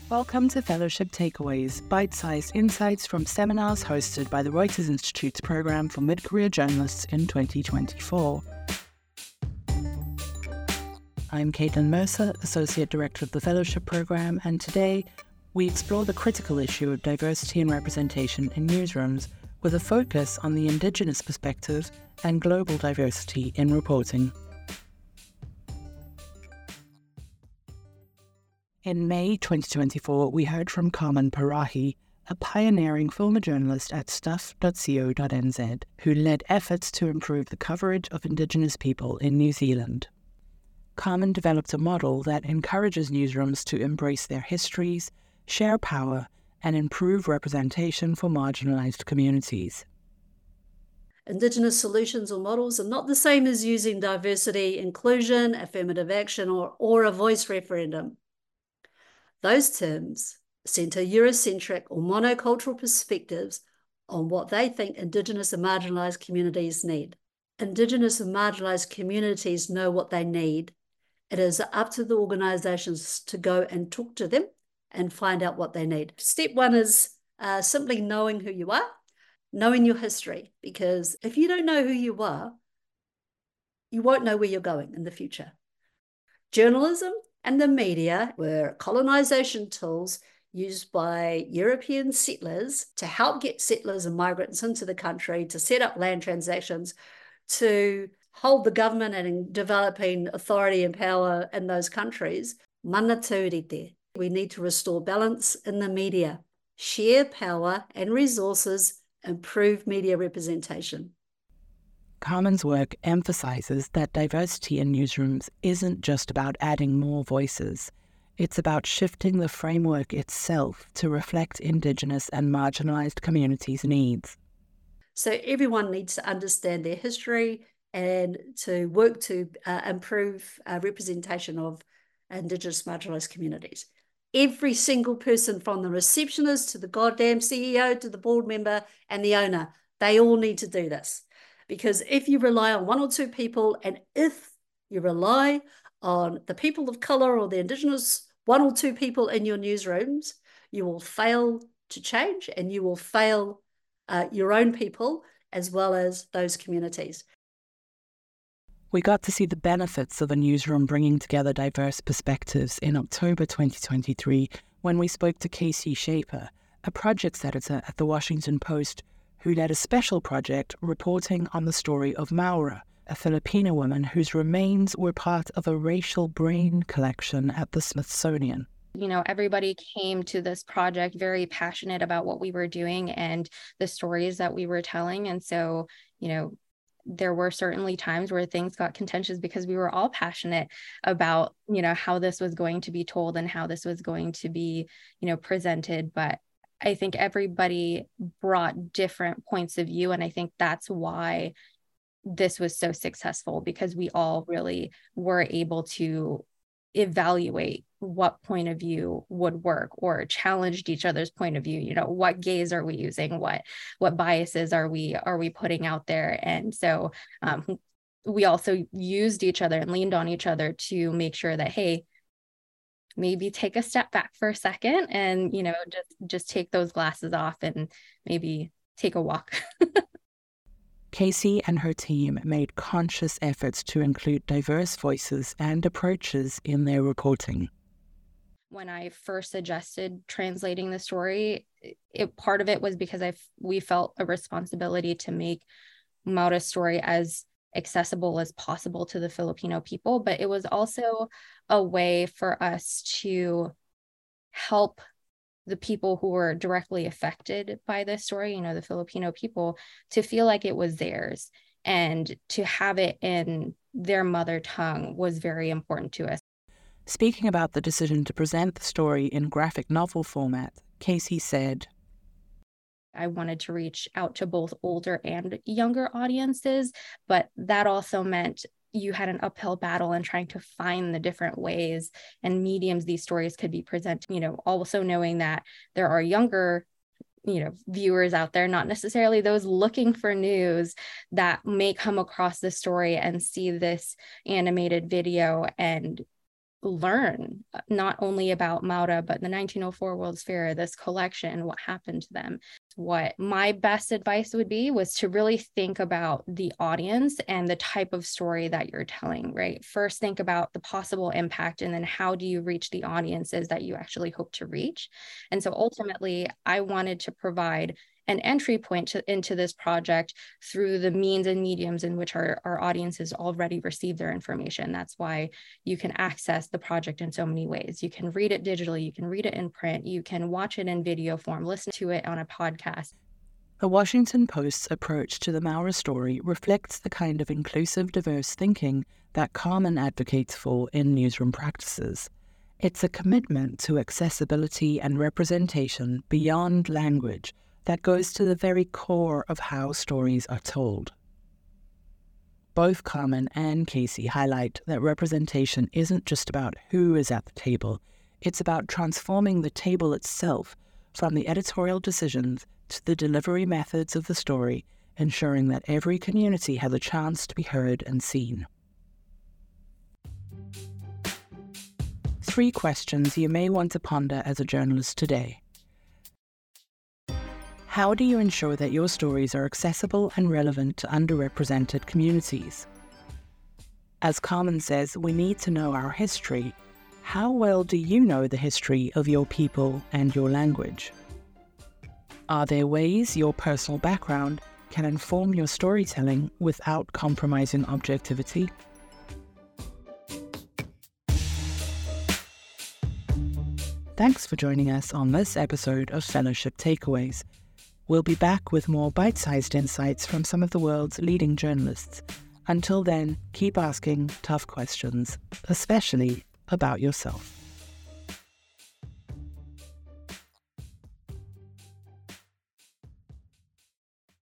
Welcome to Fellowship Takeaways, bite-sized insights from seminars hosted by the Reuters Institute's Programme for Mid-Career Journalists in 2024. I'm Caitlin Mercer, Associate Director of the Fellowship Programme, and today we explore the critical issue of diversity and representation in newsrooms with a focus on the Indigenous perspective and global diversity in reporting. In May 2024, we heard from Carmen Parahi, a pioneering former journalist at stuff.co.nz, who led efforts to improve the coverage of Indigenous people in New Zealand. Carmen developed a model that encourages newsrooms to embrace their histories, share power, and improve representation for marginalised communities. Indigenous solutions or models are not the same as using diversity, inclusion, affirmative action, or a voice referendum. Those terms centre Eurocentric or monocultural perspectives on what they think Indigenous and marginalised communities need. Indigenous and marginalised communities know what they need. It is up to the organisations to go and talk to them and find out what they need. Step one is simply knowing who you are, knowing your history, because if you don't know who you are, you won't know where you're going in the future. Journalism and the media were colonisation tools used by European settlers to help get settlers and migrants into the country, to set up land transactions, to hold the government and in developing authority and power in those countries. Mana taurite. We need to restore balance in the media, share power and resources, improve media representation. Carmen's work emphasises that diversity in newsrooms isn't just about adding more voices. It's about shifting the framework itself to reflect Indigenous and marginalised communities' needs. So everyone needs to understand their history and to work to improve representation of Indigenous marginalised communities. Every single person, from the receptionist to the goddamn CEO to the board member and the owner, they all need to do this. Because if you rely on one or two people, and if you rely on the people of colour or the Indigenous one or two people in your newsrooms, you will fail to change, and you will fail your own people as well as those communities. We got to see the benefits of a newsroom bringing together diverse perspectives in October 2023 when we spoke to Casey Shaper, a projects editor at The Washington Post, who led a special project reporting on the story of Maura, a Filipino woman whose remains were part of a racial brain collection at the Smithsonian. You know, everybody came to this project very passionate about what we were doing and the stories that we were telling. And so, you know, there were certainly times where things got contentious because we were all passionate about, you know, how this was going to be told and how this was going to be, you know, presented. But I think everybody brought different points of view. And I think that's why this was so successful, because we all really were able to evaluate what point of view would work, or challenged each other's point of view. You know, what gaze are we using? What biases are we putting out there? And so we also used each other and leaned on each other to make sure that, hey, maybe take a step back for a second and, you know, just take those glasses off and maybe take a walk. Casey and her team made conscious efforts to include diverse voices and approaches in their reporting. When I first suggested translating the story, part of it was because we felt a responsibility to make Maura's story as accessible as possible to the Filipino people, but it was also a way for us to help the people who were directly affected by this story, you know, the Filipino people, to feel like it was theirs, and to have it in their mother tongue was very important to us. Speaking about the decision to present the story in graphic novel format, Casey said, I wanted to reach out to both older and younger audiences, but that also meant you had an uphill battle in trying to find the different ways and mediums these stories could be presented. You know, also knowing that there are younger, you know, viewers out there, not necessarily those looking for news, that may come across the story and see this animated video and learn not only about Maura, but the 1904 World's Fair, this collection, what happened to them. What my best advice would be was to really think about the audience and the type of story that you're telling, right? First, think about the possible impact, and then how do you reach the audiences that you actually hope to reach? And so ultimately, I wanted to provide an entry point into this project through the means and mediums in which our audiences already receive their information. That's why you can access the project in so many ways. You can read it digitally, you can read it in print, you can watch it in video form, listen to it on a podcast. The Washington Post's approach to the Maura story reflects the kind of inclusive, diverse thinking that Carmen advocates for in newsroom practices. It's a commitment to accessibility and representation beyond language that goes to the very core of how stories are told. Both Carmen and Casey highlight that representation isn't just about who is at the table, it's about transforming the table itself, from the editorial decisions to the delivery methods of the story, ensuring that every community has a chance to be heard and seen. 3 questions you may want to ponder as a journalist today. How do you ensure that your stories are accessible and relevant to underrepresented communities? As Carmen says, we need to know our history. How well do you know the history of your people and your language? Are there ways your personal background can inform your storytelling without compromising objectivity? Thanks for joining us on this episode of Fellowship Takeaways. We'll be back with more bite-sized insights from some of the world's leading journalists. Until then, keep asking tough questions, especially about yourself.